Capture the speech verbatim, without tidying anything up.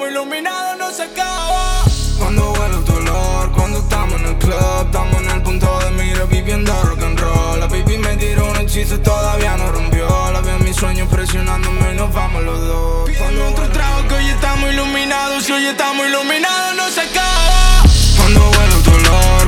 estamos iluminados no se acaba. Cuando huele tu olor, cuando estamos en el club, estamos en el punto de mira viviendo rock and roll. La baby me tiró un hechizo, todavía no rompió. La veo en mis sueños presionándome y nos vamos los dos. Cuando otro trago que hoy estamos iluminados, si hoy estamos iluminados no se acaba. Cuando huele tu olor,